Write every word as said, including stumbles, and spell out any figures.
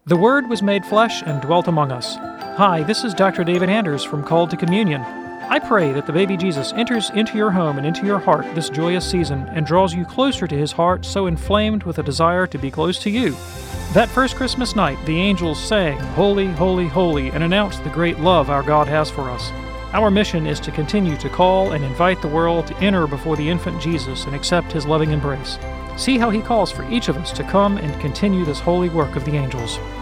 The Word was made flesh and dwelt among us. Hi, this is Doctor David Anders from Called to Communion. I pray that the baby Jesus enters into your home and into your heart this joyous season and draws you closer to his heart, so inflamed with a desire to be close to you. That first Christmas night, the angels sang, "Holy, holy, holy," and announced the great love our God has for us. Our mission is to continue to call and invite the world to enter before the infant Jesus and accept his loving embrace. See how he calls for each of us to come and continue this holy work of the angels.